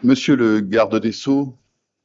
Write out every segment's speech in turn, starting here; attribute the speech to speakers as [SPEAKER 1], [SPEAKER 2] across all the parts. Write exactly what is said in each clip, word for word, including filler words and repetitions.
[SPEAKER 1] Monsieur le garde des Sceaux,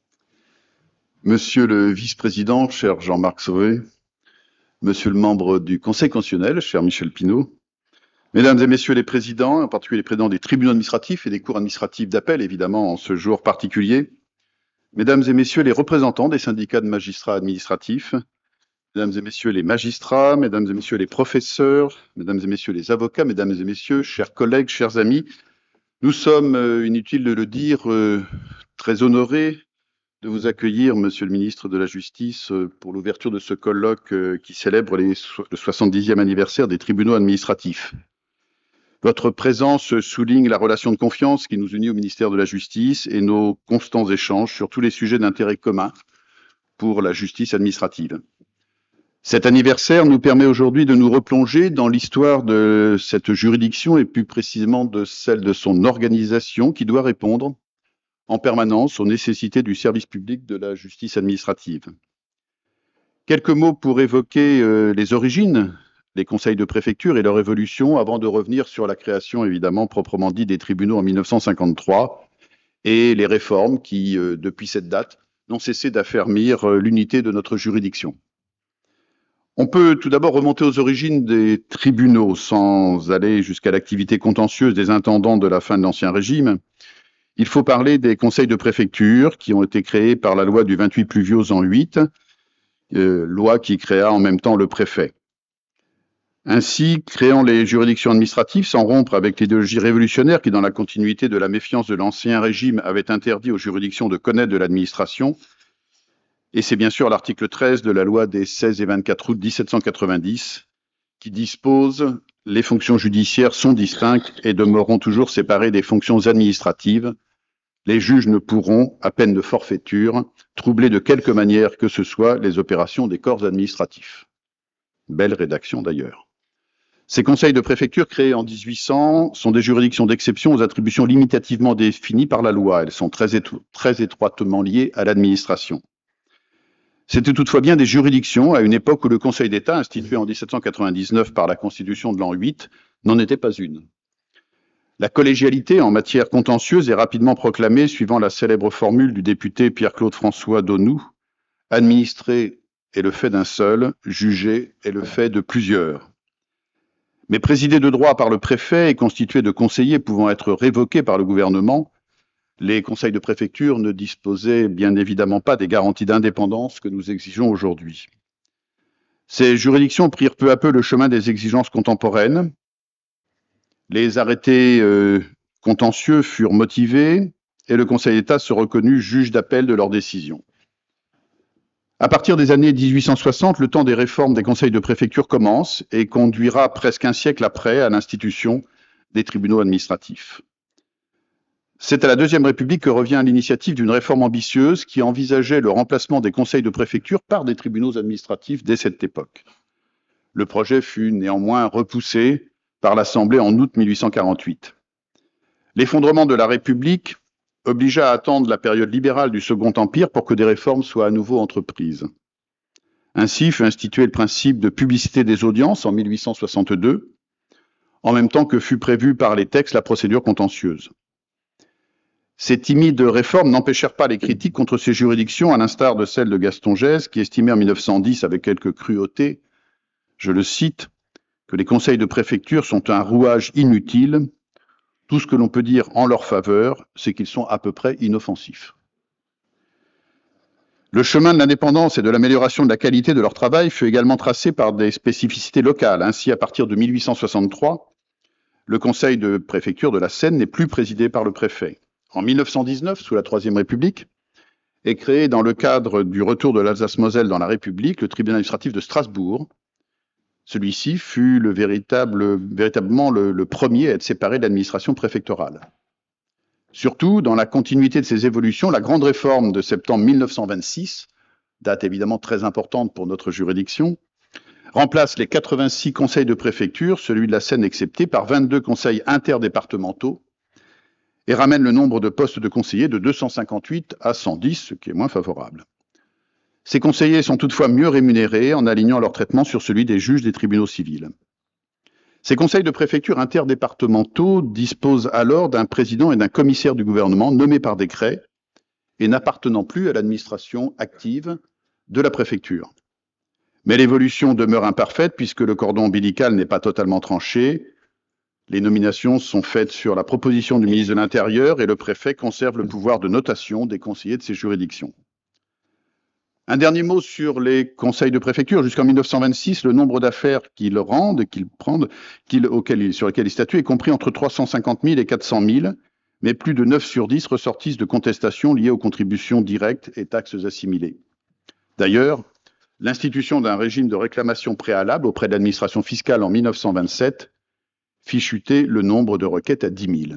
[SPEAKER 1] Monsieur le vice-président, cher Jean-Marc Sauvé, Monsieur le membre du Conseil constitutionnel, cher Michel Pinault, Mesdames et Messieurs les présidents, en particulier les présidents des tribunaux administratifs et des cours administratives d'appel, évidemment, en ce jour particulier, Mesdames et Messieurs les représentants des syndicats de magistrats administratifs, Mesdames et Messieurs les magistrats, Mesdames et Messieurs les professeurs, Mesdames et Messieurs les avocats, Mesdames et Messieurs, chers collègues, chers amis, nous sommes, euh, inutile de le dire, euh, très honorés de vous accueillir, Monsieur le ministre de la Justice, euh, pour l'ouverture de ce colloque euh, qui célèbre les so le soixante-dixième anniversaire des tribunaux administratifs. Votre présence souligne la relation de confiance qui nous unit au ministère de la Justice et nos constants échanges sur tous les sujets d'intérêt commun pour la justice administrative. Cet anniversaire nous permet aujourd'hui de nous replonger dans l'histoire de cette juridiction et plus précisément de celle de son organisation qui doit répondre en permanence aux nécessités du service public de la justice administrative. Quelques mots pour évoquer euh, les origines des conseils de préfecture et leur évolution avant de revenir sur la création évidemment proprement dit des tribunaux en mille neuf cent cinquante-trois et les réformes qui, euh, depuis cette date, n'ont cessé d'affermir euh, l'unité de notre juridiction. On peut tout d'abord remonter aux origines des tribunaux sans aller jusqu'à l'activité contentieuse des intendants de la fin de l'Ancien Régime. Il faut parler des conseils de préfecture qui ont été créés par la loi du vingt-huit Pluviôse en huit, euh, loi qui créa en même temps le préfet. Ainsi, créant les juridictions administratives sans rompre avec l'idéologie révolutionnaire qui, dans la continuité de la méfiance de l'Ancien Régime, avait interdit aux juridictions de connaître de l'administration, et c'est bien sûr l'article treize de la loi des seize et vingt-quatre août mille sept cent quatre-vingt-dix qui dispose « Les fonctions judiciaires sont distinctes et demeureront toujours séparées des fonctions administratives. Les juges ne pourront, à peine de forfaiture, troubler de quelque manière que ce soit les opérations des corps administratifs. » Belle rédaction d'ailleurs. Ces conseils de préfecture créés en mille huit cents sont des juridictions d'exception aux attributions limitativement définies par la loi. Elles sont très, étro très étroitement liées à l'administration. C'était toutefois bien des juridictions à une époque où le Conseil d'État, institué en mille sept cent quatre-vingt-dix-neuf par la Constitution de l'an huit, n'en était pas une. La collégialité en matière contentieuse est rapidement proclamée suivant la célèbre formule du député Pierre-Claude François Donoux, « Administrer est le fait d'un seul, juger est le fait de plusieurs ». Mais présidé de droit par le préfet et constitué de conseillers pouvant être révoqués par le gouvernement, les conseils de préfecture ne disposaient bien évidemment pas des garanties d'indépendance que nous exigeons aujourd'hui. Ces juridictions prirent peu à peu le chemin des exigences contemporaines. Les arrêtés euh, contentieux furent motivés et le Conseil d'État se reconnut juge d'appel de leurs décisions. À partir des années mille huit cent soixante, le temps des réformes des conseils de préfecture commence et conduira presque un siècle après à l'institution des tribunaux administratifs. C'est à la Deuxième République que revient l'initiative d'une réforme ambitieuse qui envisageait le remplacement des conseils de préfecture par des tribunaux administratifs dès cette époque. Le projet fut néanmoins repoussé par l'Assemblée en août mille huit cent quarante-huit. L'effondrement de la République obligea à attendre la période libérale du Second Empire pour que des réformes soient à nouveau entreprises. Ainsi fut institué le principe de publicité des audiences en mille huit cent soixante-deux, en même temps que fut prévue par les textes la procédure contentieuse. Ces timides réformes n'empêchèrent pas les critiques contre ces juridictions, à l'instar de celle de Gaston Gèze, qui estimait en mille neuf cent dix, avec quelques cruautés, je le cite, que les conseils de préfecture sont un rouage inutile. Tout ce que l'on peut dire en leur faveur, c'est qu'ils sont à peu près inoffensifs. Le chemin de l'indépendance et de l'amélioration de la qualité de leur travail fut également tracé par des spécificités locales. Ainsi, à partir de mille huit cent soixante-trois, le conseil de préfecture de la Seine n'est plus présidé par le préfet. En mille neuf cent dix-neuf, sous la Troisième République, est créé dans le cadre du retour de l'Alsace-Moselle dans la République le tribunal administratif de Strasbourg. Celui-ci fut le véritable, véritablement le, le premier à être séparé de l'administration préfectorale. Surtout, dans la continuité de ces évolutions, la grande réforme de septembre mille neuf cent vingt-six, date évidemment très importante pour notre juridiction, remplace les quatre-vingt-six conseils de préfecture, celui de la Seine excepté, par vingt-deux conseils interdépartementaux, et ramène le nombre de postes de conseillers de deux cent cinquante-huit à cent dix, ce qui est moins favorable. Ces conseillers sont toutefois mieux rémunérés en alignant leur traitement sur celui des juges des tribunaux civils. Ces conseils de préfecture interdépartementaux disposent alors d'un président et d'un commissaire du gouvernement nommés par décret et n'appartenant plus à l'administration active de la préfecture. Mais l'évolution demeure imparfaite puisque le cordon ombilical n'est pas totalement tranché. Les nominations sont faites sur la proposition du ministre de l'Intérieur et le préfet conserve le pouvoir de notation des conseillers de ces juridictions. Un dernier mot sur les conseils de préfecture. Jusqu'en mille neuf cent vingt-six, le nombre d'affaires qu'ils rendent, qu'ils prennent, qu'ils, auxquelles, sur lesquelles ils statuent est compris entre trois cent cinquante mille et quatre cent mille, mais plus de neuf sur dix ressortissent de contestations liées aux contributions directes et taxes assimilées. D'ailleurs, l'institution d'un régime de réclamation préalable auprès de l'administration fiscale en mille neuf cent vingt-sept fit chuter le nombre de requêtes à dix mille.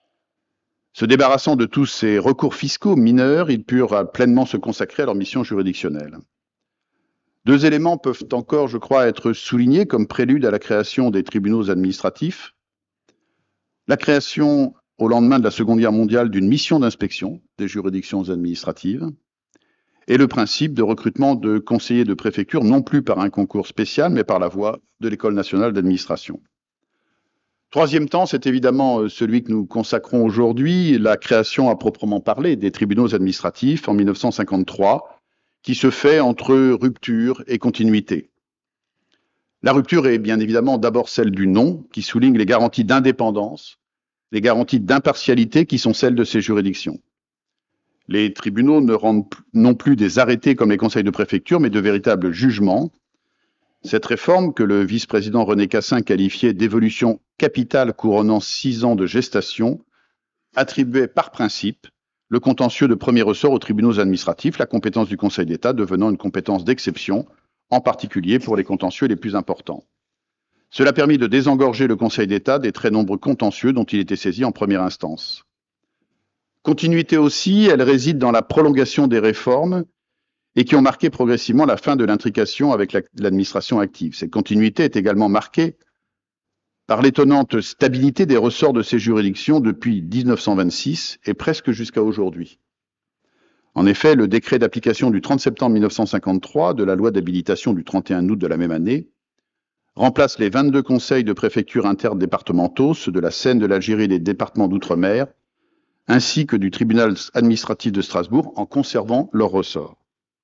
[SPEAKER 1] Se débarrassant de tous ces recours fiscaux mineurs, ils purent pleinement se consacrer à leur mission juridictionnelle. Deux éléments peuvent encore, je crois, être soulignés comme prélude à la création des tribunaux administratifs. La création, au lendemain de la Seconde Guerre mondiale, d'une mission d'inspection des juridictions administratives et le principe de recrutement de conseillers de préfecture, non plus par un concours spécial, mais par la voie de l'École nationale d'administration. Troisième temps, c'est évidemment celui que nous consacrons aujourd'hui, la création à proprement parler des tribunaux administratifs en mille neuf cent cinquante-trois, qui se fait entre rupture et continuité. La rupture est bien évidemment d'abord celle du nom, qui souligne les garanties d'indépendance, les garanties d'impartialité qui sont celles de ces juridictions. Les tribunaux ne rendent non plus des arrêtés comme les conseils de préfecture, mais de véritables jugements. Cette réforme, que le vice-président René Cassin qualifiait d'évolution capitale couronnant six ans de gestation, attribuait par principe le contentieux de premier ressort aux tribunaux administratifs, la compétence du Conseil d'État devenant une compétence d'exception, en particulier pour les contentieux les plus importants. Cela permit de désengorger le Conseil d'État des très nombreux contentieux dont il était saisi en première instance. Continuité aussi, elle réside dans la prolongation des réformes et qui ont marqué progressivement la fin de l'intrication avec l'administration active. Cette continuité est également marquée par l'étonnante stabilité des ressorts de ces juridictions depuis mille neuf cent vingt-six et presque jusqu'à aujourd'hui. En effet, le décret d'application du trente septembre mille neuf cent cinquante-trois de la loi d'habilitation du trente et un août de la même année remplace les vingt-deux conseils de préfecture interdépartementaux, ceux de la Seine, de l'Algérie et des départements d'outre-mer, ainsi que du tribunal administratif de Strasbourg, en conservant leurs ressorts.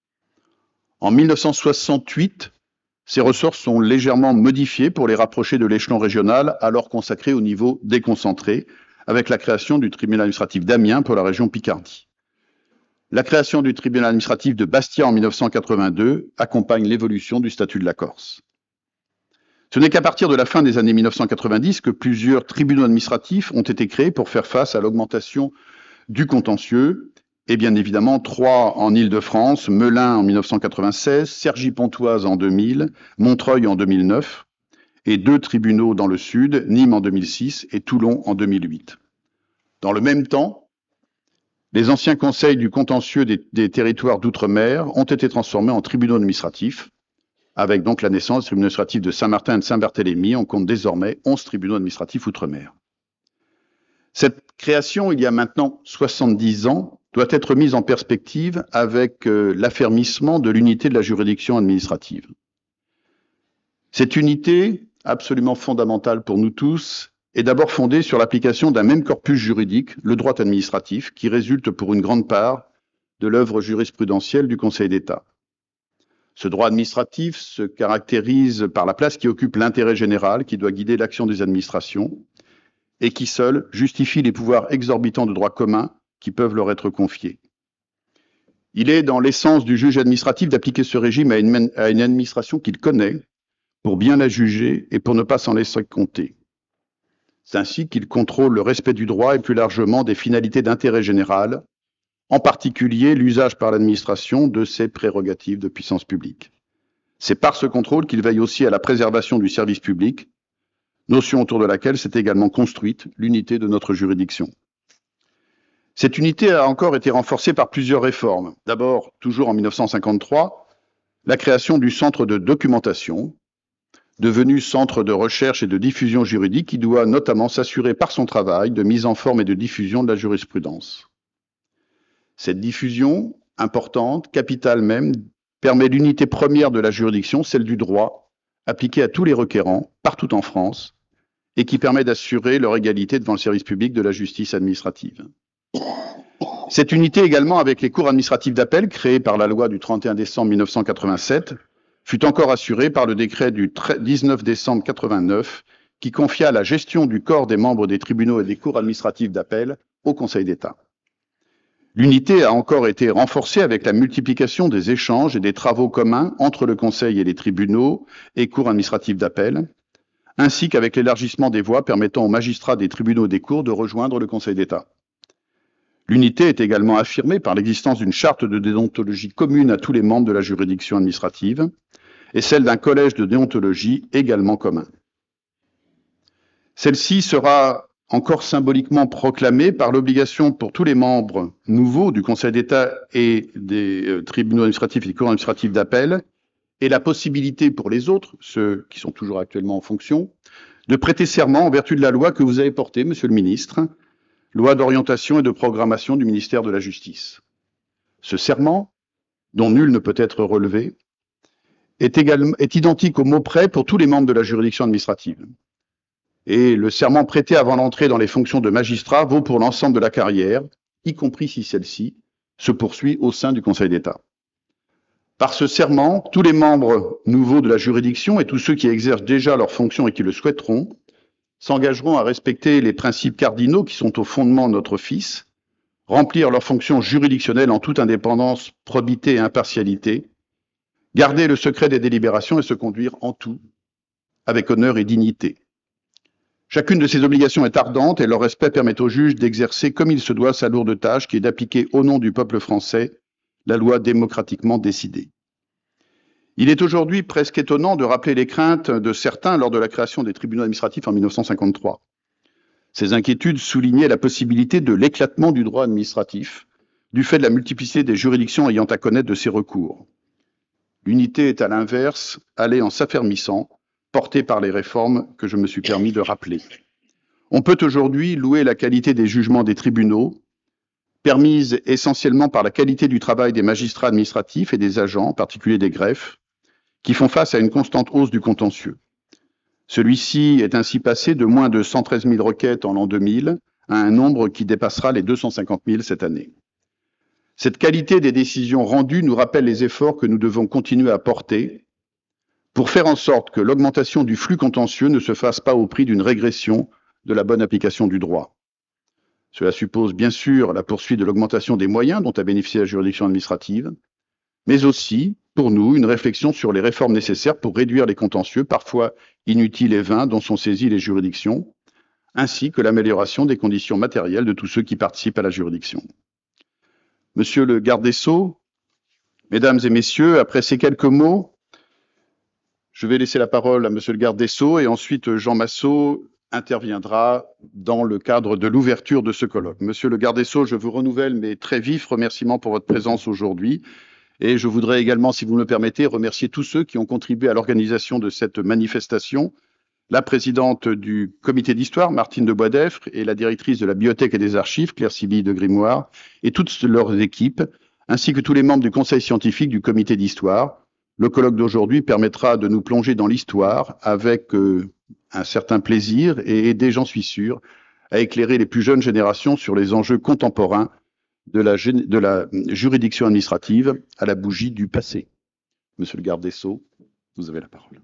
[SPEAKER 1] En mille neuf cent soixante-huit, ces ressorts sont légèrement modifiés pour les rapprocher de l'échelon régional, alors consacré au niveau déconcentré, avec la création du tribunal administratif d'Amiens pour la région Picardie. La création du tribunal administratif de Bastia en mille neuf cent quatre-vingt-deux accompagne l'évolution du statut de la Corse. Ce n'est qu'à partir de la fin des années mille neuf cent quatre-vingt-dix que plusieurs tribunaux administratifs ont été créés pour faire face à l'augmentation du contentieux, et bien évidemment trois en Île-de-France, Melun en mille neuf cent quatre-vingt-seize, Cergy-Pontoise en deux mille, Montreuil en deux mille neuf, et deux tribunaux dans le sud, Nîmes en deux mille six et Toulon en deux mille huit. Dans le même temps, les anciens conseils du contentieux des, des territoires d'outre-mer ont été transformés en tribunaux administratifs, avec donc la naissance du tribunal administratif de Saint-Martin et de Saint-Barthélemy. On compte désormais onze tribunaux administratifs outre-mer. Cette création, il y a maintenant soixante-dix ans, doit être mise en perspective avec euh, l'affermissement de l'unité de la juridiction administrative. Cette unité, absolument fondamentale pour nous tous, est d'abord fondée sur l'application d'un même corpus juridique, le droit administratif, qui résulte pour une grande part de l'œuvre jurisprudentielle du Conseil d'État. Ce droit administratif se caractérise par la place qui occupe l'intérêt général, qui doit guider l'action des administrations, et qui seul justifie les pouvoirs exorbitants de droit commun qui peuvent leur être confiés. Il est dans l'essence du juge administratif d'appliquer ce régime à une, à une administration qu'il connaît, pour bien la juger et pour ne pas s'en laisser compter. C'est ainsi qu'il contrôle le respect du droit et plus largement des finalités d'intérêt général, en particulier l'usage par l'administration de ses prérogatives de puissance publique. C'est par ce contrôle qu'il veille aussi à la préservation du service public, notion autour de laquelle s'est également construite l'unité de notre juridiction. Cette unité a encore été renforcée par plusieurs réformes. D'abord, toujours en mille neuf cent cinquante-trois, la création du centre de documentation, devenu centre de recherche et de diffusion juridique, qui doit notamment s'assurer par son travail de mise en forme et de diffusion de la jurisprudence. Cette diffusion, importante, capitale même, permet l'unité première de la juridiction, celle du droit, appliquée à tous les requérants, partout en France, et qui permet d'assurer leur égalité devant le service public de la justice administrative. Cette unité également avec les cours administratives d'appel créées par la loi du trente et un décembre mille neuf cent quatre-vingt-sept fut encore assurée par le décret du dix-neuf décembre quatre-vingt-neuf qui confia la gestion du corps des membres des tribunaux et des cours administratifs d'appel au Conseil d'État. L'unité a encore été renforcée avec la multiplication des échanges et des travaux communs entre le Conseil et les tribunaux et cours administratifs d'appel, ainsi qu'avec l'élargissement des voies permettant aux magistrats des tribunaux et des cours de rejoindre le Conseil d'État. L'unité est également affirmée par l'existence d'une charte de déontologie commune à tous les membres de la juridiction administrative et celle d'un collège de déontologie également commun. Celle-ci sera encore symboliquement proclamée par l'obligation pour tous les membres nouveaux du Conseil d'État et des euh, tribunaux administratifs et des cours administratifs d'appel, et la possibilité pour les autres, ceux qui sont toujours actuellement en fonction, de prêter serment en vertu de la loi que vous avez portée, Monsieur le Ministre, loi d'orientation et de programmation du ministère de la Justice. Ce serment, dont nul ne peut être relevé, est, également, est identique au mot près pour tous les membres de la juridiction administrative. Et le serment prêté avant l'entrée dans les fonctions de magistrat vaut pour l'ensemble de la carrière, y compris si celle-ci se poursuit au sein du Conseil d'État. Par ce serment, tous les membres nouveaux de la juridiction et tous ceux qui exercent déjà leurs fonctions et qui le souhaiteront s'engageront à respecter les principes cardinaux qui sont au fondement de notre office, remplir leurs fonctions juridictionnelles en toute indépendance, probité et impartialité, garder le secret des délibérations et se conduire en tout avec honneur et dignité. Chacune de ces obligations est ardente et leur respect permet au juge d'exercer comme il se doit sa lourde tâche qui est d'appliquer au nom du peuple français la loi démocratiquement décidée. Il est aujourd'hui presque étonnant de rappeler les craintes de certains lors de la création des tribunaux administratifs en mille neuf cent cinquante-trois. Ces inquiétudes soulignaient la possibilité de l'éclatement du droit administratif du fait de la multiplicité des juridictions ayant à connaître de ces recours. L'unité est à l'inverse allée en s'affermissant, portée par les réformes que je me suis permis de rappeler. On peut aujourd'hui louer la qualité des jugements des tribunaux, permise essentiellement par la qualité du travail des magistrats administratifs et des agents, en particulier des greffes, qui font face à une constante hausse du contentieux. Celui-ci est ainsi passé de moins de cent treize mille requêtes en l'an deux mille à un nombre qui dépassera les deux cent cinquante mille cette année. Cette qualité des décisions rendues nous rappelle les efforts que nous devons continuer à porter pour faire en sorte que l'augmentation du flux contentieux ne se fasse pas au prix d'une régression de la bonne application du droit. Cela suppose bien sûr la poursuite de l'augmentation des moyens dont a bénéficié la juridiction administrative, mais aussi, pour nous, une réflexion sur les réformes nécessaires pour réduire les contentieux, parfois inutiles et vains, dont sont saisies les juridictions, ainsi que l'amélioration des conditions matérielles de tous ceux qui participent à la juridiction. Monsieur le garde des Sceaux, mesdames et messieurs, après ces quelques mots, je vais laisser la parole à monsieur le garde des Sceaux et ensuite Jean Massot interviendra dans le cadre de l'ouverture de ce colloque. Monsieur le garde des Sceaux, je vous renouvelle mes très vifs remerciements pour votre présence aujourd'hui et je voudrais également, si vous me le permettez, remercier tous ceux qui ont contribué à l'organisation de cette manifestation, la présidente du comité d'histoire, Martine de Boisdeffre, et la directrice de la bibliothèque et des archives, Claire-Sybille de Grimoire, et toutes leurs équipes, ainsi que tous les membres du conseil scientifique du comité d'histoire. Le colloque d'aujourd'hui permettra de nous plonger dans l'histoire avec euh, un certain plaisir et aider, j'en suis sûr, à éclairer les plus jeunes générations sur les enjeux contemporains de la, de la juridiction administrative à la bougie du passé. Monsieur le garde des Sceaux, vous avez la parole.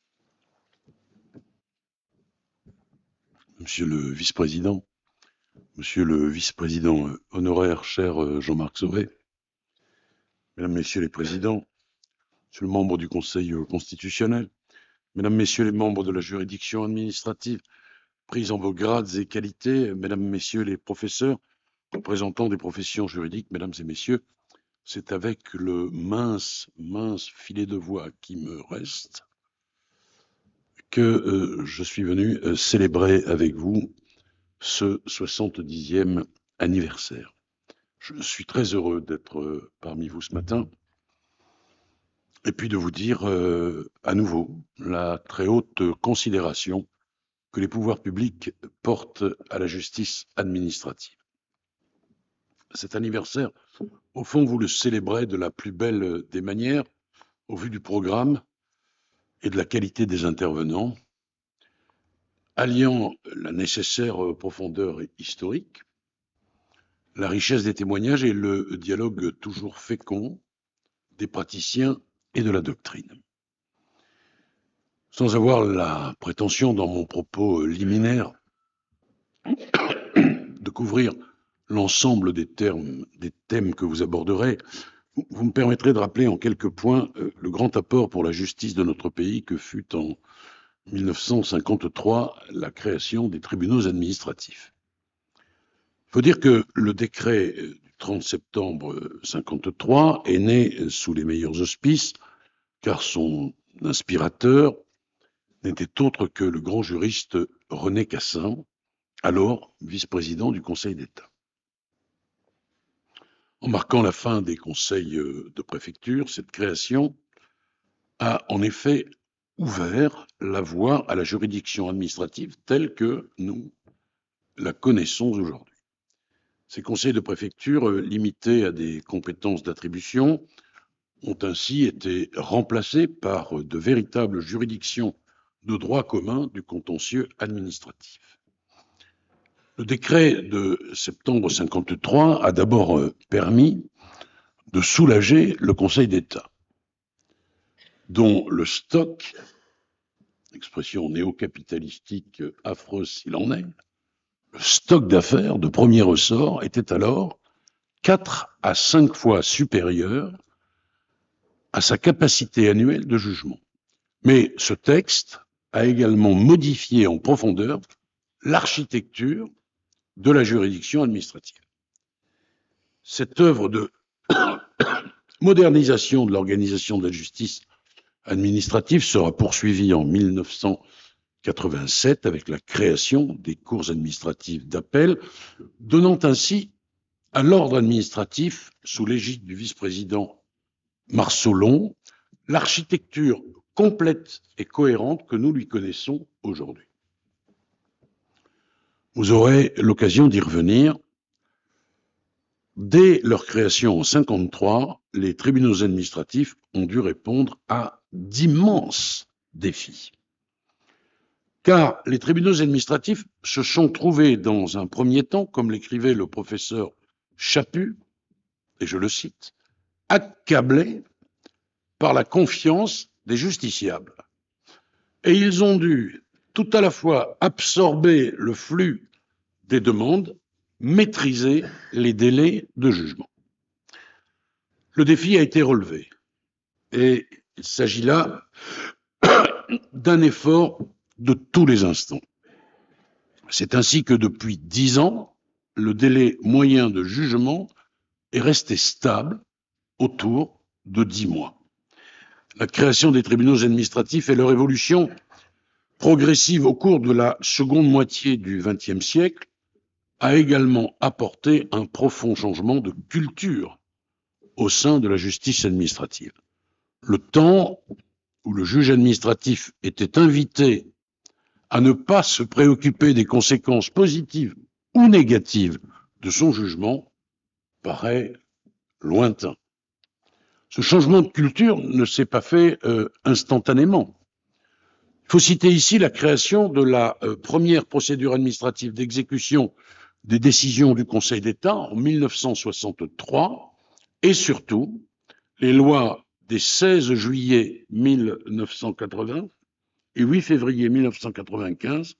[SPEAKER 2] Monsieur le vice-président, monsieur le vice-président honoraire, cher Jean-Marc Sauvé, mesdames, messieurs les présidents, monsieur le membre du Conseil constitutionnel, mesdames, messieurs les membres de la juridiction administrative, pris en vos grades et qualités, mesdames, messieurs les professeurs, représentants des professions juridiques, mesdames et messieurs, c'est avec le mince, mince filet de voix qui me reste que euh, je suis venu euh, célébrer avec vous ce soixante-dixième anniversaire. Je suis très heureux d'être euh, parmi vous ce matin et puis de vous dire euh, à nouveau la très haute considération que les pouvoirs publics portent à la justice administrative. Cet anniversaire, au fond, vous le célébrez de la plus belle des manières, au vu du programme et de la qualité des intervenants. alliant la nécessaire profondeur historique, la richesse des témoignages et le dialogue toujours fécond des praticiens et de la doctrine. Sans avoir la prétention dans mon propos liminaire de couvrir l'ensemble des termes, des thèmes que vous aborderez, vous, vous me permettrez de rappeler en quelques points euh, le grand apport pour la justice de notre pays que fut en mille neuf cent cinquante-trois la création des tribunaux administratifs. Il faut dire que le décret du trente septembre cinquante-trois est né sous les meilleurs auspices, car son inspirateur n'était autre que le grand juriste René Cassin, alors vice-président du Conseil d'État. En marquant la fin des conseils de préfecture, cette création a en effet ouvert la voie à la juridiction administrative telle que nous la connaissons aujourd'hui. Ces conseils de préfecture, limités à des compétences d'attribution, ont ainsi été remplacés par de véritables juridictions de droit commun du contentieux administratif. Le décret de septembre cinquante-trois a d'abord permis de soulager le Conseil d'État, dont le stock, expression néo-capitalistique affreuse s'il en est, le stock d'affaires de premier ressort était alors quatre à cinq fois supérieur à sa capacité annuelle de jugement. Mais ce texte a également modifié en profondeur l'architecture de la juridiction administrative. Cette œuvre de modernisation de l'organisation de la justice administrative sera poursuivie en mille neuf cent quatre-vingt-sept avec la création des cours administratives d'appel, donnant ainsi à l'ordre administratif, sous l'égide du vice-président Marceau-Long, l'architecture complète et cohérente que nous lui connaissons aujourd'hui. Vous aurez l'occasion d'y revenir. Dès leur création en cinquante-trois, les tribunaux administratifs ont dû répondre à d'immenses défis. Car les tribunaux administratifs se sont trouvés dans un premier temps, comme l'écrivait le professeur Chaput, et je le cite, accablés par la confiance des justiciables. Et ils ont dû tout à la fois absorber le flux des demandes, maîtriser les délais de jugement. Le défi a été relevé et il s'agit là d'un effort de tous les instants. C'est ainsi que depuis dix ans, le délai moyen de jugement est resté stable autour de dix mois. La création des tribunaux administratifs et leur évolution progressive au cours de la seconde moitié du vingtième siècle a également apporté un profond changement de culture au sein de la justice administrative. Le temps où le juge administratif était invité à ne pas se préoccuper des conséquences positives ou négatives de son jugement paraît lointain. Ce changement de culture ne s'est pas fait euh, instantanément. Il faut citer ici la création de la euh, première procédure administrative d'exécution des décisions du Conseil d'État en mille neuf cent soixante-trois et surtout les lois des seize juillet mille neuf cent quatre-vingts et huit février mille neuf cent quatre-vingt-quinze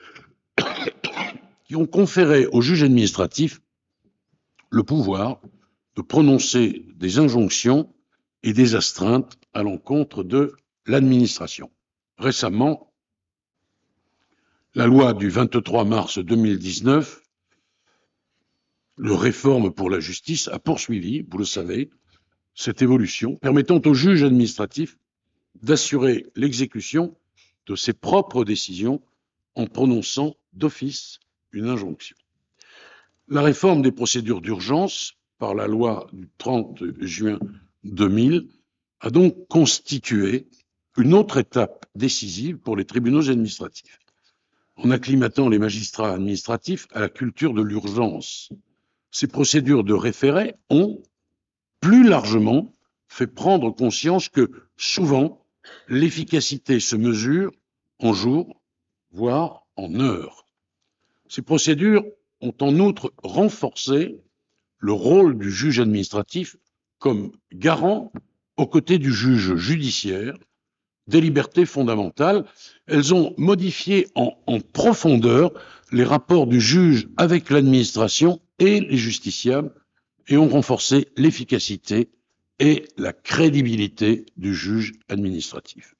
[SPEAKER 2] qui ont conféré au juge administratif le pouvoir de prononcer des injonctions et des astreintes à l'encontre de l'administration. Récemment, la loi du vingt-trois mars deux mille dix-neuf, le réforme pour la justice, a poursuivi, vous le savez, cette évolution, permettant au juge administratif d'assurer l'exécution de ses propres décisions en prononçant d'office une injonction. La réforme des procédures d'urgence par la loi du trente juin deux mille a donc constitué une autre étape décisive pour les tribunaux administratifs, en acclimatant les magistrats administratifs à la culture de l'urgence. Ces procédures de référé ont, plus largement, fait prendre conscience que, souvent, l'efficacité se mesure en jours, voire en heures. Ces procédures ont en outre renforcé le rôle du juge administratif comme garant aux côtés du juge judiciaire des libertés fondamentales. Elles ont modifié en, en profondeur les rapports du juge avec l'administration et les justiciables et ont renforcé l'efficacité et la crédibilité du juge administratif.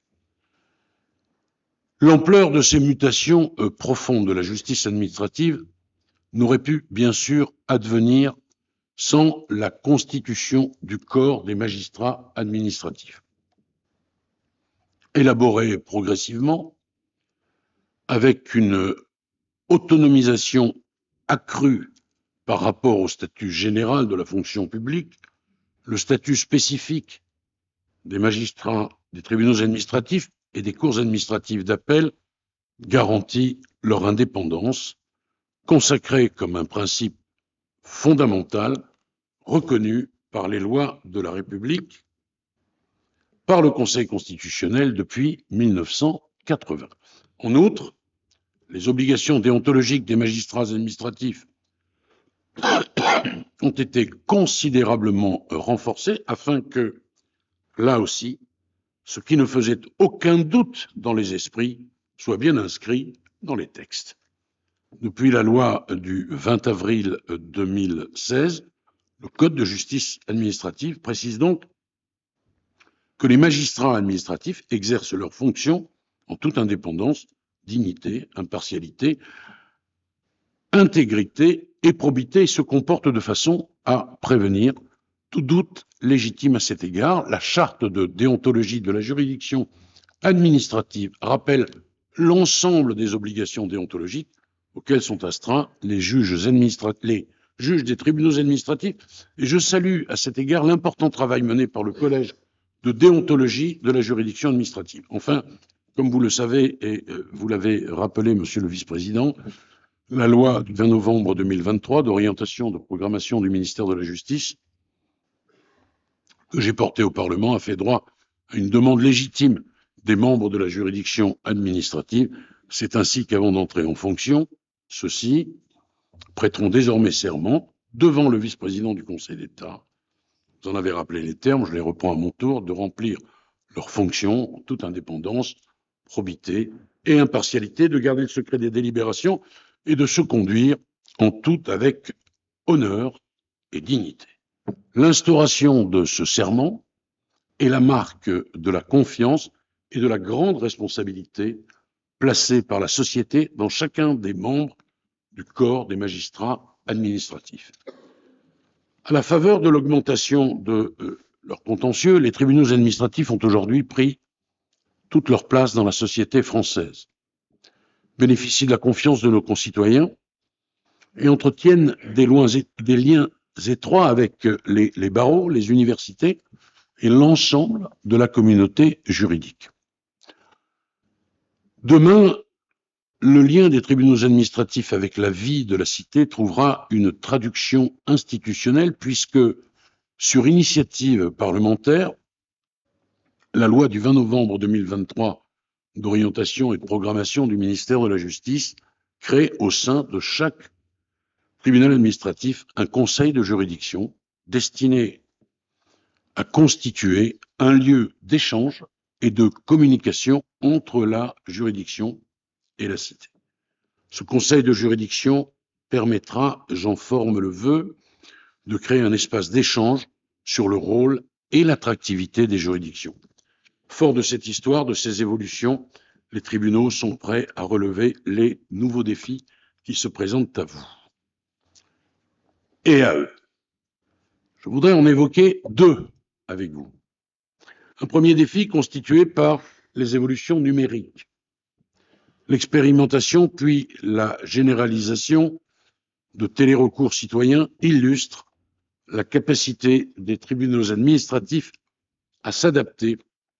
[SPEAKER 2] L'ampleur de ces mutations euh, profondes de la justice administrative n'aurait pu, bien sûr, advenir sans la constitution du corps des magistrats administratifs. Élaboré progressivement, avec une autonomisation accrue par rapport au statut général de la fonction publique, le statut spécifique des magistrats des tribunaux administratifs et des cours administratives d'appel garantit leur indépendance, consacrée comme un principe fondamental reconnu par les lois de la République, par le Conseil constitutionnel depuis mille neuf cent quatre-vingts. En outre, les obligations déontologiques des magistrats administratifs ont été considérablement renforcées afin que, là aussi, ce qui ne faisait aucun doute dans les esprits soit bien inscrit dans les textes. Depuis la loi du vingt avril deux mille seize, le Code de justice administrative précise donc que les magistrats administratifs exercent leurs fonctions en toute indépendance, dignité, impartialité, intégrité et probité et se comportent de façon à prévenir tout doute légitime à cet égard. La charte de déontologie de la juridiction administrative rappelle l'ensemble des obligations déontologiques auxquelles sont astreints les juges, administratifs, les juges des tribunaux administratifs. Et je salue à cet égard l'important travail mené par le Collège de déontologie de la juridiction administrative. Enfin, comme vous le savez et vous l'avez rappelé, monsieur le vice-président, la loi du vingt novembre deux mille vingt-trois d'orientation de programmation du ministère de la Justice que j'ai portée au Parlement a fait droit à une demande légitime des membres de la juridiction administrative. C'est ainsi qu'avant d'entrer en fonction, ceux-ci prêteront désormais serment devant le vice-président du Conseil d'État. Vous en avez rappelé les termes, je les reprends à mon tour, de remplir leurs fonctions en toute indépendance, probité et impartialité, de garder le secret des délibérations et de se conduire en tout avec honneur et dignité. L'instauration de ce serment est la marque de la confiance et de la grande responsabilité placée par la société dans chacun des membres du corps des magistrats administratifs. À la faveur de l'augmentation de euh, leur contentieux, les tribunaux administratifs ont aujourd'hui pris toute leur place dans la société française, bénéficient de la confiance de nos concitoyens et entretiennent des, loins, des liens étroits avec les, les barreaux, les universités et l'ensemble de la communauté juridique. Demain, le lien des tribunaux administratifs avec la vie de la cité trouvera une traduction institutionnelle puisque, sur initiative parlementaire, la loi du vingt novembre deux mille vingt-trois d'orientation et de programmation du ministère de la Justice crée au sein de chaque tribunal administratif un conseil de juridiction destiné à constituer un lieu d'échange et de communication entre la juridiction et la cité. Ce conseil de juridiction permettra, j'en forme le vœu, de créer un espace d'échange sur le rôle et l'attractivité des juridictions. Fort de cette histoire, de ces évolutions, les tribunaux sont prêts à relever les nouveaux défis qui se présentent à vous et à eux. Je voudrais en évoquer deux avec vous. Un premier défi constitué par les évolutions numériques. L'expérimentation puis la généralisation de télérecours citoyens illustre la capacité des tribunaux administratifs à s'adapter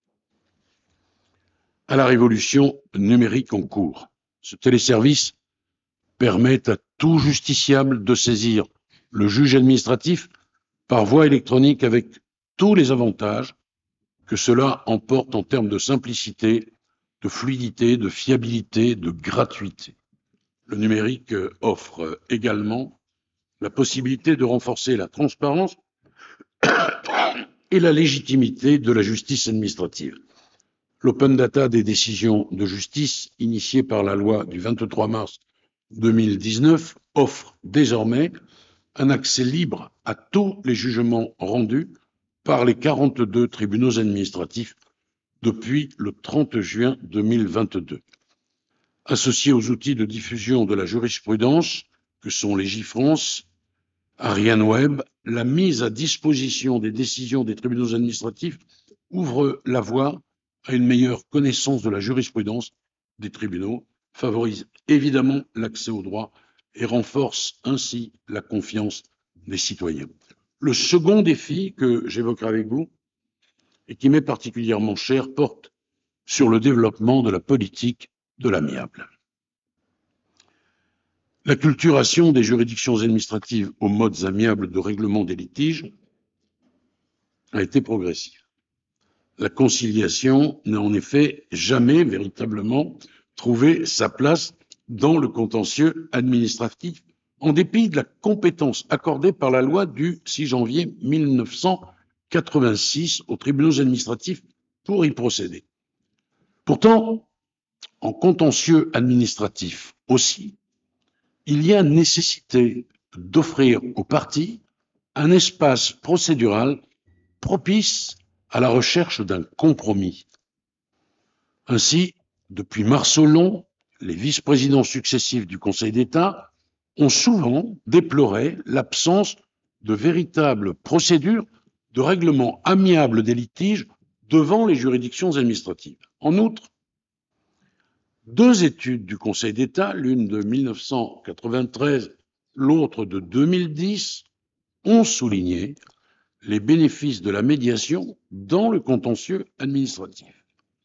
[SPEAKER 2] à la révolution numérique en cours. Ce téléservice permet à tout justiciable de saisir le juge administratif par voie électronique avec tous les avantages que cela emporte en termes de simplicité, de fluidité, de fiabilité, de gratuité. le numérique offre également la possibilité de renforcer la transparence et la légitimité de la justice administrative. L'open data des décisions de justice, initiée par la loi du vingt-trois mars deux mille dix-neuf, offre désormais un accès libre à tous les jugements rendus par les quarante-deux tribunaux administratifs depuis le trente juin deux mille vingt-deux. Associés aux outils de diffusion de la jurisprudence que sont Légifrance, Ariane Web, la mise à disposition des décisions des tribunaux administratifs ouvre la voie à une meilleure connaissance de la jurisprudence des tribunaux, favorise évidemment l'accès au droit et renforce ainsi la confiance des citoyens. Le second défi que j'évoquerai avec vous et qui m'est particulièrement cher porte sur le développement de la politique de l'amiable. L'acculturation des juridictions administratives aux modes amiables de règlement des litiges a été progressive. La conciliation n'a en effet jamais véritablement trouvé sa place dans le contentieux administratif, en dépit de la compétence accordée par la loi du six janvier mille neuf cent quatre-vingt-six aux tribunaux administratifs pour y procéder. Pourtant, en contentieux administratif aussi, il y a nécessité d'offrir aux parties un espace procédural propice à la recherche d'un compromis. Ainsi, depuis Marceau-Long, les vice-présidents successifs du Conseil d'État ont souvent déploré l'absence de véritables procédures de règlement amiable des litiges devant les juridictions administratives. En outre, deux études du Conseil d'État, l'une de mille neuf cent quatre-vingt-treize, l'autre de deux mille dix, ont souligné les bénéfices de la médiation dans le contentieux administratif.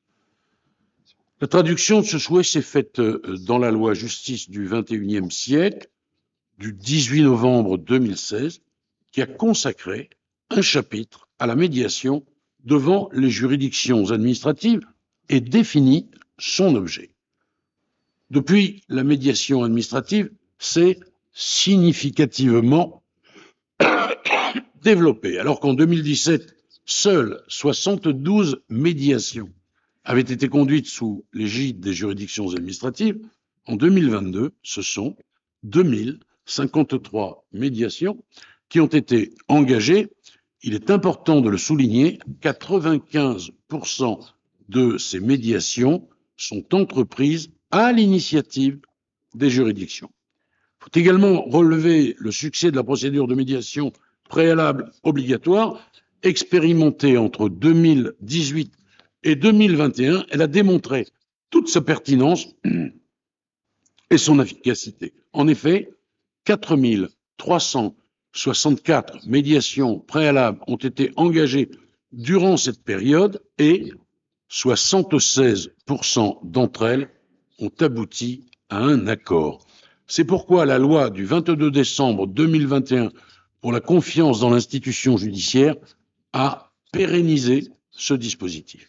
[SPEAKER 2] La traduction de ce souhait s'est faite dans la loi Justice du vingt et unième siècle du dix-huit novembre deux mille seize, qui a consacré un chapitre à la médiation devant les juridictions administratives et défini son objet. Depuis, la médiation administrative s'est significativement développée, alors qu'en deux mille dix-sept, seules soixante-douze médiations avaient été conduites sous l'égide des juridictions administratives. En deux mille vingt-deux, ce sont deux mille cinquante-trois médiations qui ont été engagées. Il est important de le souligner, quatre-vingt-quinze pour cent de ces médiations sont entreprises à l'initiative des juridictions. Il faut également relever le succès de la procédure de médiation préalable obligatoire, expérimentée entre deux mille dix-huit et deux mille vingt et un. Elle a démontré toute sa pertinence et son efficacité. En effet, quatre mille trois cent soixante-quatre médiations préalables ont été engagées durant cette période et soixante-seize pour cent d'entre elles ont abouti à un accord. C'est pourquoi la loi du vingt-deux décembre deux mille vingt et un pour la confiance dans l'institution judiciaire a pérennisé ce dispositif.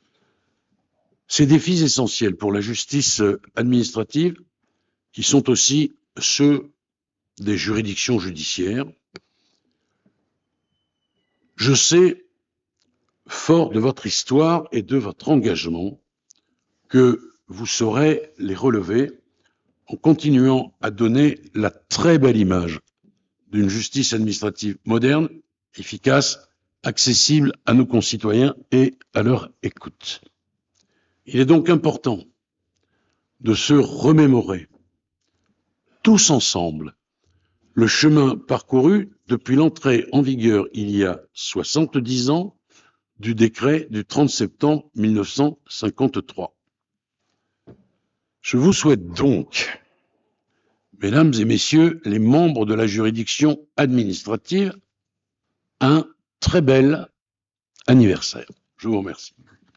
[SPEAKER 2] Ces défis essentiels pour la justice administrative, qui sont aussi ceux des juridictions judiciaires, je sais, fort de votre histoire et de votre engagement, que vous saurez les relever en continuant à donner la très belle image d'une justice administrative moderne, efficace, accessible à nos concitoyens et à leur écoute. Il est donc important de se remémorer, tous ensemble, le chemin parcouru depuis l'entrée en vigueur il y a soixante-dix ans du décret du trente septembre mille neuf cent cinquante-trois. Je vous souhaite donc, mesdames et messieurs les membres de la juridiction administrative, un très bel anniversaire. Je vous remercie.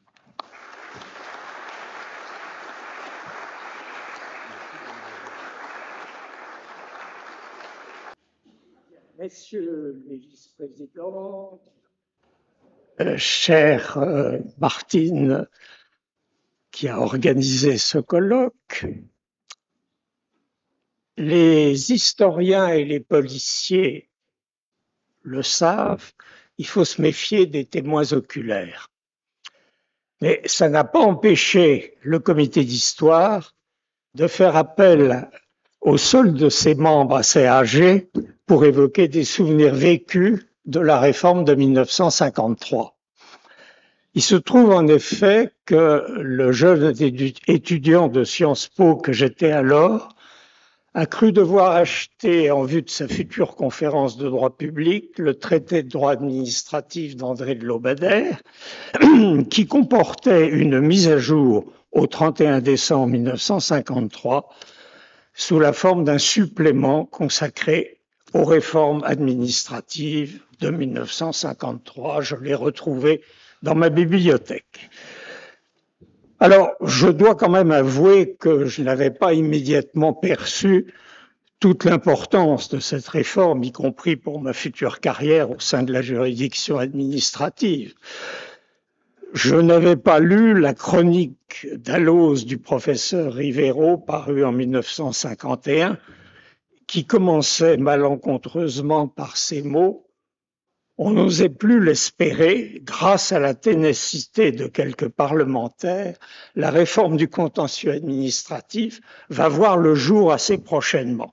[SPEAKER 3] Messieurs les vice-présidents, euh, chère euh, Martine, qui a organisé ce colloque, les historiens et les policiers le savent, il faut se méfier des témoins oculaires. Mais ça n'a pas empêché le comité d'histoire de faire appel au seul de ses membres assez âgés pour évoquer des souvenirs vécus de la réforme de mille neuf cent cinquante-trois. Il se trouve en effet que le jeune étudiant de Sciences Po que j'étais alors a cru devoir acheter, en vue de sa future conférence de droit public, le traité de droit administratif d'André de Lobadère, qui comportait une mise à jour au trente et un décembre mille neuf cent cinquante-trois sous la forme d'un supplément consacré aux réformes administratives de mille neuf cent cinquante-trois. Je l'ai retrouvé dans ma bibliothèque. Alors, je dois quand même avouer que je n'avais pas immédiatement perçu toute l'importance de cette réforme, y compris pour ma future carrière au sein de la juridiction administrative. Je n'avais pas lu la chronique d'Alloz du professeur Rivero, parue en mille neuf cent cinquante et un, qui commençait malencontreusement par ces mots: on n'osait plus l'espérer, grâce à la ténacité de quelques parlementaires, la réforme du contentieux administratif va voir le jour assez prochainement.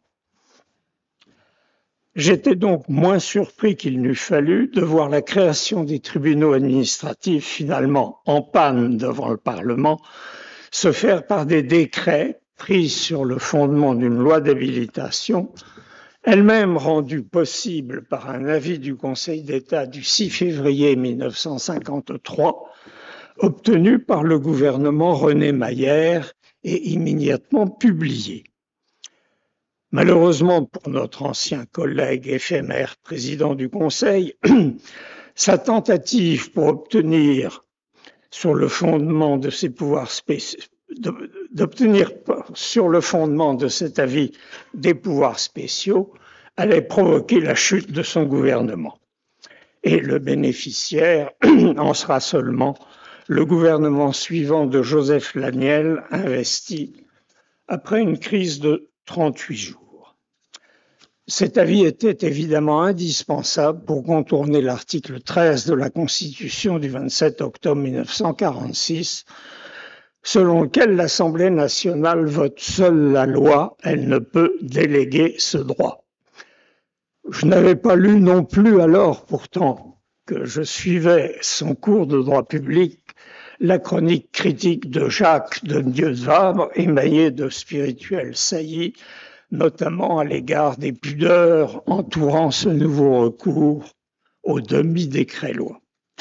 [SPEAKER 3] J'étais donc moins surpris qu'il n'eût fallu de voir la création des tribunaux administratifs finalement en panne devant le Parlement se faire par des décrets pris sur le fondement d'une loi d'habilitation, elle-même rendue possible par un avis du Conseil d'État du six février mille neuf cent cinquante-trois, obtenu par le gouvernement René Maillère et immédiatement publié. Malheureusement pour notre ancien collègue éphémère président du Conseil, sa tentative pour obtenir, sur le fondement de ses pouvoirs spéciaux, d'obtenir sur le fondement de cet avis des pouvoirs spéciaux allait provoquer la chute de son gouvernement. Et le bénéficiaire en sera seulement le gouvernement suivant de Joseph Laniel, investi après une crise de trente-huit jours. Cet avis était évidemment indispensable pour contourner l'article treize de la Constitution du vingt-sept octobre mille neuf cent quarante-six, selon lequel l'Assemblée nationale vote seule la loi, elle ne peut déléguer ce droit. Je n'avais pas lu non plus alors, pourtant, que je suivais son cours de droit public, la chronique critique de Jacques de Dieuvabre, émaillée de spirituels saillies, notamment à l'égard des pudeurs entourant ce nouveau recours au demi-décret-loi.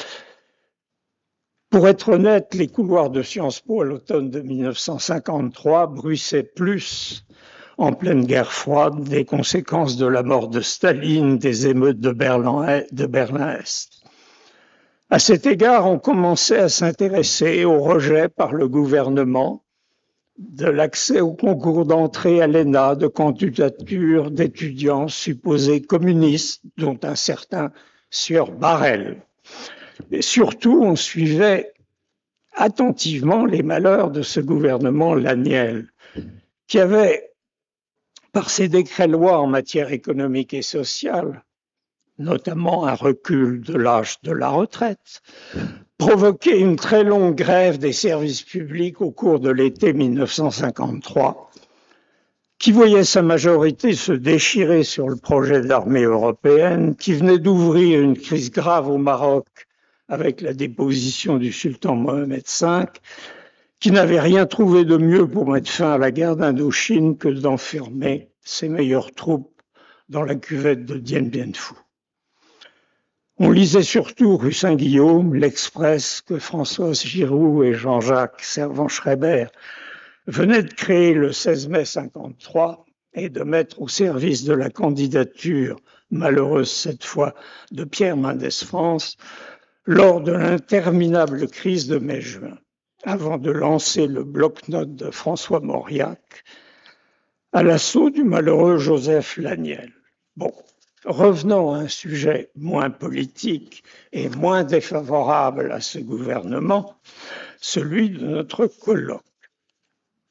[SPEAKER 3] Pour être honnête, les couloirs de Sciences Po à l'automne de mille neuf cent cinquante-trois bruissaient plus en pleine guerre froide des conséquences de la mort de Staline, des émeutes de Berlin-Est. À cet égard, on commençait à s'intéresser au rejet par le gouvernement de l'accès au concours d'entrée à l'E N A de candidature d'étudiants supposés communistes, dont un certain sieur Barrel. Et surtout, on suivait attentivement les malheurs de ce gouvernement Laniel, qui avait, par ses décrets-lois en matière économique et sociale, notamment un recul de l'âge de la retraite, provoqué une très longue grève des services publics au cours de l'été mille neuf cent cinquante-trois, qui voyait sa majorité se déchirer sur le projet d'armée européenne, qui venait d'ouvrir une crise grave au Maroc avec la déposition du sultan Mohamed cinq, qui n'avait rien trouvé de mieux pour mettre fin à la guerre d'Indochine que d'enfermer ses meilleures troupes dans la cuvette de Dien Bien Phu. On lisait surtout rue Saint-Guillaume, l'Express que Françoise Giroud et Jean-Jacques Servan-Schreiber venaient de créer le seize mai cinquante-trois et de mettre au service de la candidature, malheureuse cette fois, de Pierre Mendès France, lors de l'interminable crise de mai-juin, avant de lancer le bloc-notes de François Mauriac à l'assaut du malheureux Joseph Laniel. Bon, revenons à un sujet moins politique et moins défavorable à ce gouvernement, celui de notre colloque.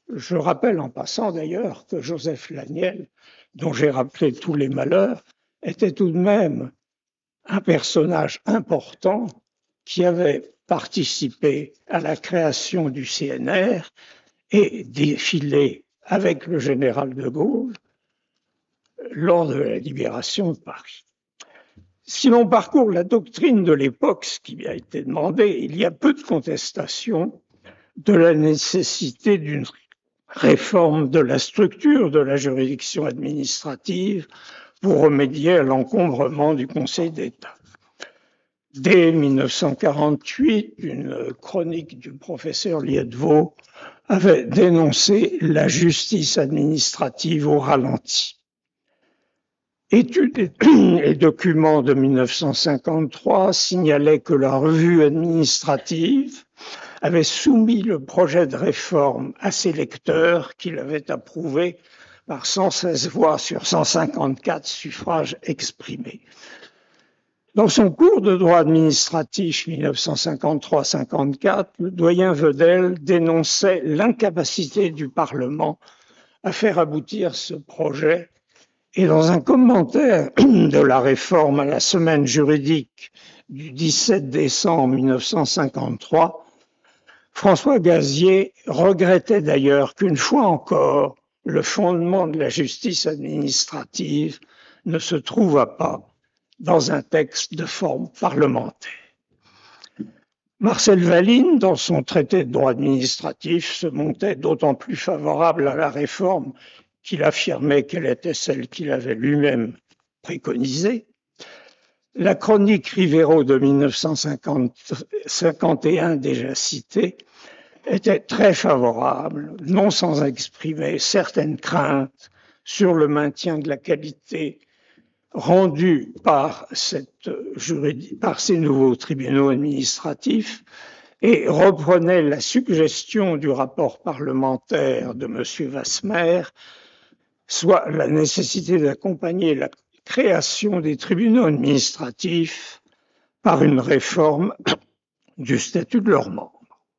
[SPEAKER 3] Je rappelle en passant d'ailleurs que Joseph Laniel, dont j'ai rappelé tous les malheurs, était tout de même un personnage important qui avait participé à la création du C N R et défilé avec le général de Gaulle lors de la libération de Paris. Si l'on parcourt la doctrine de l'époque, ce qui a été demandé, il y a peu de contestation de la nécessité d'une réforme de la structure de la juridiction administrative pour remédier à l'encombrement du Conseil d'État. Dès mille neuf cent quarante-huit, une chronique du professeur Liédevaux avait dénoncé la justice administrative au ralenti. Études et documents de mille neuf cent cinquante-trois signalaient que la revue administrative avait soumis le projet de réforme à ses lecteurs qui l'avaient approuvé par cent seize voix sur cent cinquante-quatre suffrages exprimés. Dans son cours de droit administratif mille neuf cent cinquante-trois cinquante-quatre, le doyen Vedel dénonçait l'incapacité du Parlement à faire aboutir ce projet. Et dans un commentaire de la réforme à la semaine juridique du dix-sept décembre mille neuf cent cinquante-trois, François Gazier regrettait d'ailleurs qu'une fois encore, le fondement de la justice administrative ne se trouvât pas dans un texte de forme parlementaire. Marcel Valine, dans son traité de droit administratif, se montait d'autant plus favorable à la réforme qu'il affirmait qu'elle était celle qu'il avait lui-même préconisée. La chronique Rivero de mille neuf cent cinquante et un, déjà citée, était très favorable, non sans exprimer certaines craintes sur le maintien de la qualité rendue par, cette juridi- par ces nouveaux tribunaux administratifs et reprenait la suggestion du rapport parlementaire de M. Wasmer, soit la nécessité d'accompagner la création des tribunaux administratifs par une réforme du statut de leurs membres.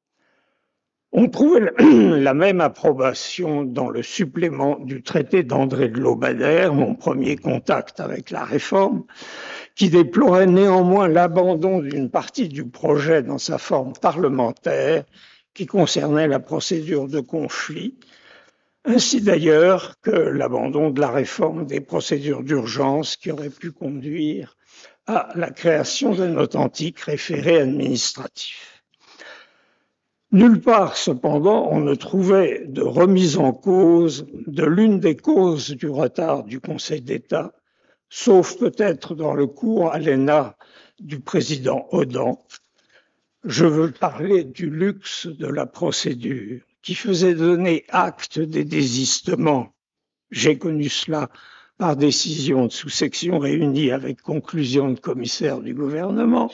[SPEAKER 3] On trouvait la même approbation dans le supplément du traité d'André de Lobadère, mon premier contact avec la réforme, qui déplorait néanmoins l'abandon d'une partie du projet dans sa forme parlementaire qui concernait la procédure de conflit, ainsi d'ailleurs que l'abandon de la réforme des procédures d'urgence qui aurait pu conduire à la création d'un authentique référé administratif. Nulle part, cependant, on ne trouvait de remise en cause de l'une des causes du retard du Conseil d'État, sauf peut-être dans le cours à l'E N A du président Audin. Je veux parler du luxe de la procédure qui faisait donner acte des désistements. J'ai connu cela par décision de sous-section réunie avec conclusion de commissaire du gouvernement.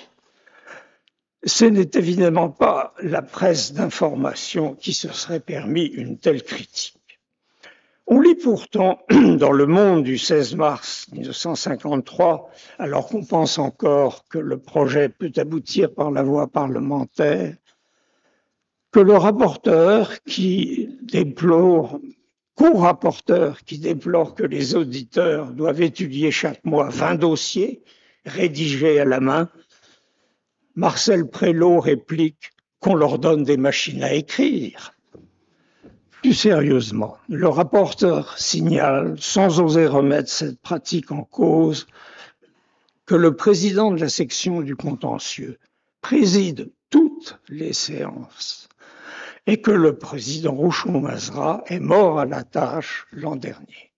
[SPEAKER 3] Ce n'est évidemment pas la presse d'information qui se serait permis une telle critique. On lit pourtant dans Le Monde du seize mars mille neuf cent cinquante-trois, alors qu'on pense encore que le projet peut aboutir par la voie parlementaire, que le rapporteur qui déplore, co-rapporteur qui déplore que les auditeurs doivent étudier chaque mois vingt dossiers rédigés à la main, Marcel Prélot réplique qu'on leur donne des machines à écrire. Plus sérieusement, le rapporteur signale, sans oser remettre cette pratique en cause, que le président de la section du contentieux préside toutes les séances et que le président Rouchon-Mazra est mort à la tâche l'an dernier.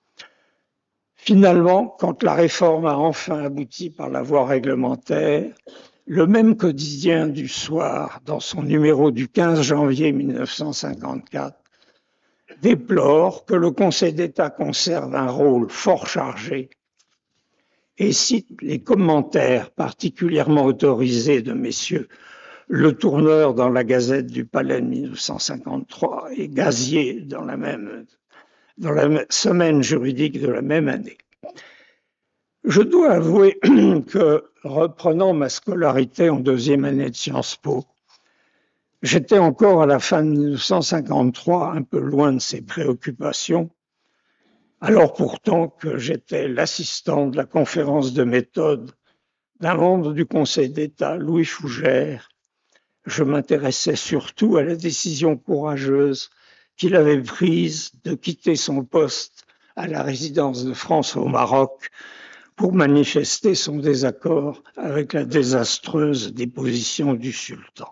[SPEAKER 3] Finalement, quand la réforme a enfin abouti par la voie réglementaire, le même quotidien du soir, dans son numéro du quinze janvier mille neuf cent cinquante-quatre, déplore que le Conseil d'État conserve un rôle fort chargé et cite les commentaires particulièrement autorisés de messieurs Le Tourneur dans la Gazette du Palais de mille neuf cent cinquante-trois et Gazier dans la même, dans la semaine juridique de la même année. Je dois avouer que, reprenant ma scolarité en deuxième année de Sciences Po, J'étais encore à la fin de mille neuf cent cinquante-trois un peu loin de ces préoccupations, alors pourtant que j'étais l'assistant de la conférence de méthode d'un membre du Conseil d'État, Louis Fougère. Je m'intéressais surtout à la décision courageuse qu'il avait prise de quitter son poste à la résidence de France au Maroc pour manifester son désaccord avec la désastreuse déposition du sultan.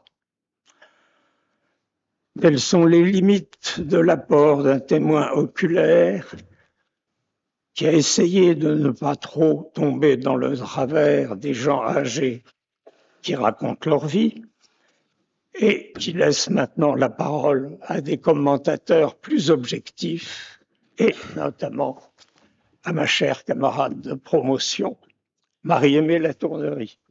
[SPEAKER 3] Quelles sont les limites de l'apport d'un témoin oculaire qui a essayé de ne pas trop tomber dans le travers des gens âgés qui racontent leur vie et qui laisse maintenant la parole à des commentateurs plus objectifs et notamment à ma chère camarade de promotion, Marie-Aimée Latournerie.